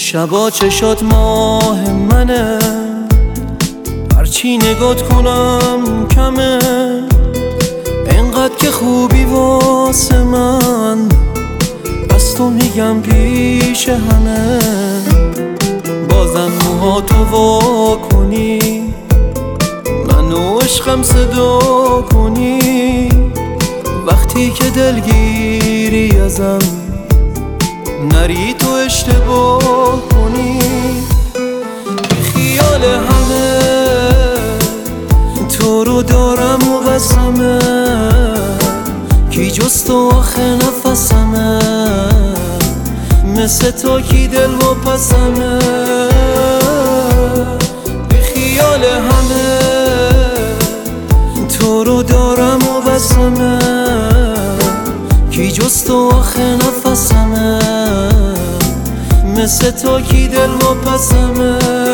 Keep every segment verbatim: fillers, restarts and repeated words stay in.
شبا چشات ماه منه، هرچی نگات کنم کمه، انقدر که خوبی واسه من، بس تو میگم پیش همه. بازم موهاتو وا کنی، منو عشقم صدا کنی، وقتی که دلگیری ازم نری تو اشتباه کنی. خیال همه تو رو دارم و بسمه، کی جز تو آخه نفسمه، مثل تو کی دل و پسمه. به خیال همه تو رو دارم و بسمه، کی جز تو آخه نفسمه، مثل تو کی دل و پسمه.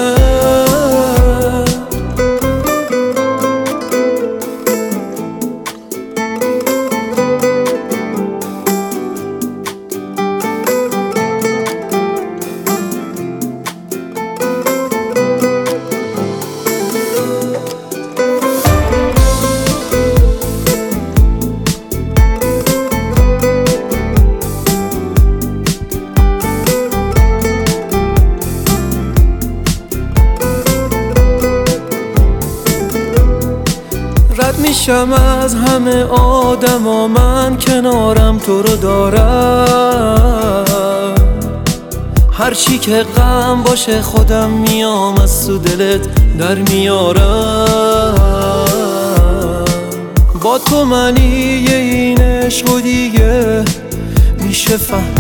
رد میشم از همه آدما، من کنارم تو رو دارم، هرچی که غم باشه خودم میام از تو دلت در میارم. با تو معنی این عشق و دیگه میشه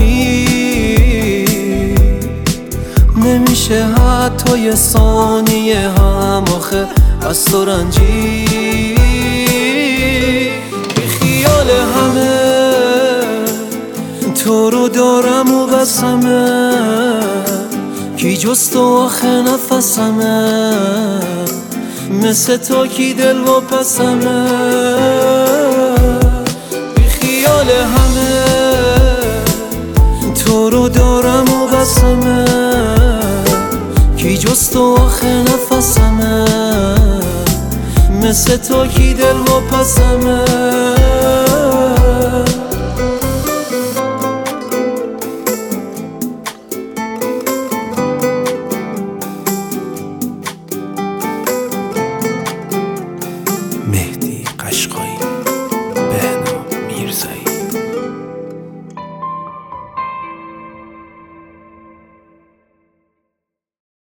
فهمید، نمیشه حتی یه ثانیه هم آخه از تو رنجید. خیال همه تو رو دارم و بسمه، کی جز تو آخه نفسمه، مثل تو کی دل و پسمه. بی خیال همه تو رو دارم و بسمه، کی جز تو آخه نفسمه، مثل تو کی دل و پسمه. مهدی قشقایی، بهنام میرزایی.